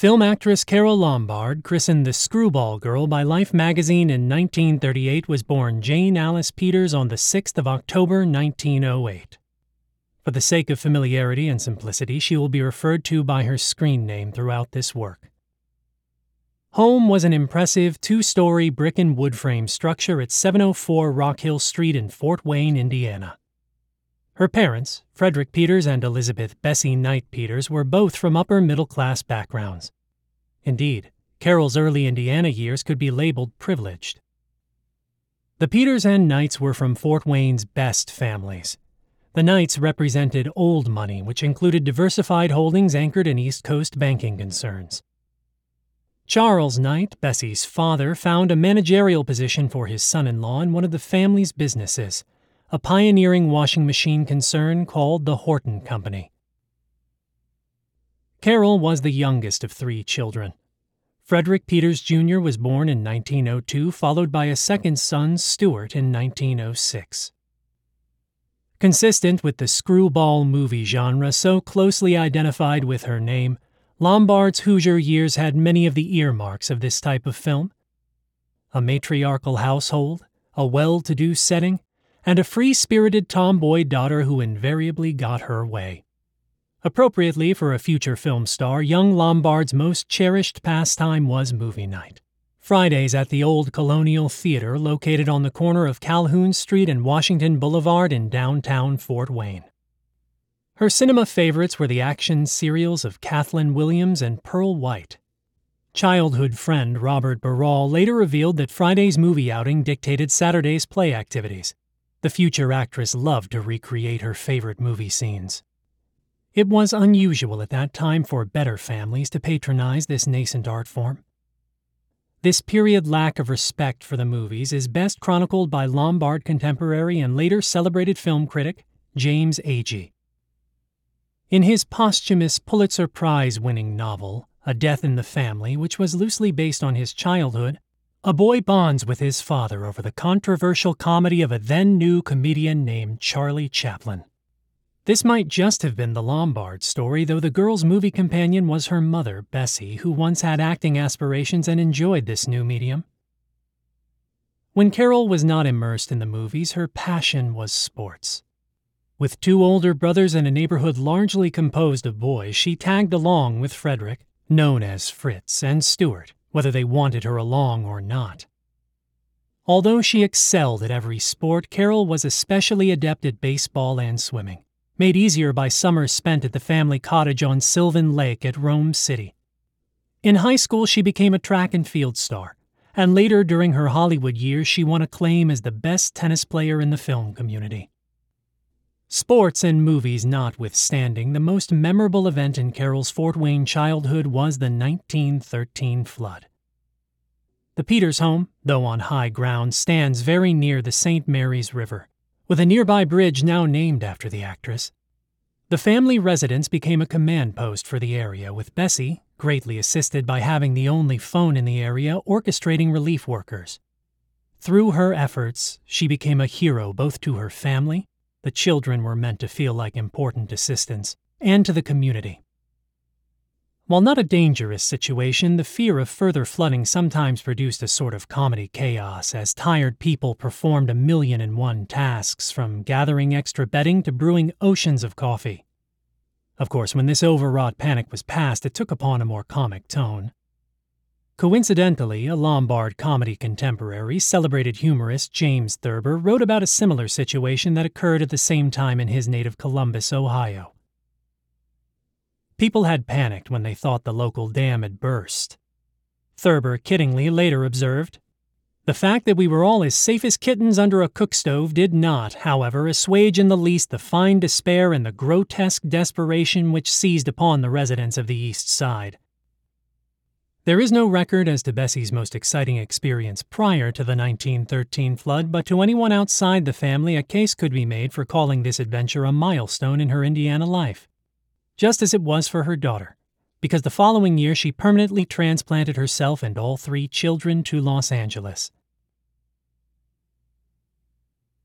Film actress Carole Lombard, christened the Screwball Girl by Life magazine in 1938, was born Jane Alice Peters on the 6th of October, 1908. For the sake of familiarity and simplicity, she will be referred to by her screen name throughout this work. Home was an impressive two-story brick and wood frame structure at 704 Rock Hill Street in Fort Wayne, Indiana. Her parents, Frederick Peters and Elizabeth Bessie Knight Peters, were both from upper-middle-class backgrounds. Indeed, Carole's early Indiana years could be labeled privileged. The Peters and Knights were from Fort Wayne's best families. The Knights represented old money, which included diversified holdings anchored in East Coast banking concerns. Charles Knight, Bessie's father, found a managerial position for his son-in-law in one of the family's businesses, a pioneering washing machine concern called the Horton Company. Carole was the youngest of three children. Frederick Peters Jr. was born in 1902, followed by a second son, Stuart, in 1906. Consistent with the screwball movie genre so closely identified with her name, Lombard's Hoosier years had many of the earmarks of this type of film. A matriarchal household, a well-to-do setting, and a free-spirited tomboy daughter who invariably got her way. Appropriately for a future film star, young Lombard's most cherished pastime was movie night. Fridays at the Old Colonial Theater, located on the corner of Calhoun Street and Washington Boulevard in downtown Fort Wayne. Her cinema favorites were the action serials of Kathleen Williams and Pearl White. Childhood friend Robert Barral later revealed that Friday's movie outing dictated Saturday's play activities. The future actress loved to recreate her favorite movie scenes. It was unusual at that time for better families to patronize this nascent art form. This period lack of respect for the movies is best chronicled by Lombard contemporary and later celebrated film critic James Agee. In his posthumous Pulitzer Prize-winning novel, A Death in the Family, which was loosely based on his childhood, a boy bonds with his father over the controversial comedy of a then-new comedian named Charlie Chaplin. This might just have been the Lombard story, though the girl's movie companion was her mother, Bessie, who once had acting aspirations and enjoyed this new medium. When Carole was not immersed in the movies, her passion was sports. With two older brothers and a neighborhood largely composed of boys, she tagged along with Frederick, known as Fritz, and Stuart, whether they wanted her along or not. Although she excelled at every sport, Carole was especially adept at baseball and swimming, made easier by summers spent at the family cottage on Sylvan Lake at Rome City. In high school, she became a track and field star, and later during her Hollywood years, she won acclaim as the best tennis player in the film community. Sports and movies notwithstanding, the most memorable event in Carole's Fort Wayne childhood was the 1913 flood. The Peters home, though on high ground, stands very near the St. Mary's River, with a nearby bridge now named after the actress. The family residence became a command post for the area, with Bessie, greatly assisted by having the only phone in the area, orchestrating relief workers. Through her efforts, she became a hero both to her family — the children were meant to feel like important assistants — and to the community. While not a dangerous situation, the fear of further flooding sometimes produced a sort of comedy chaos as tired people performed 1,000,001 tasks, from gathering extra bedding to brewing oceans of coffee. Of course, when this overwrought panic was past, it took upon a more comic tone. Coincidentally, a Lombard comedy contemporary, celebrated humorist James Thurber, wrote about a similar situation that occurred at the same time in his native Columbus, Ohio. People had panicked when they thought the local dam had burst. Thurber kiddingly later observed, "The fact that we were all as safe as kittens under a cook stove did not, however, assuage in the least the fine despair and the grotesque desperation which seized upon the residents of the East Side." There is no record as to Bessie's most exciting experience prior to the 1913 flood, but to anyone outside the family, a case could be made for calling this adventure a milestone in her Indiana life, just as it was for her daughter, because the following year she permanently transplanted herself and all three children to Los Angeles.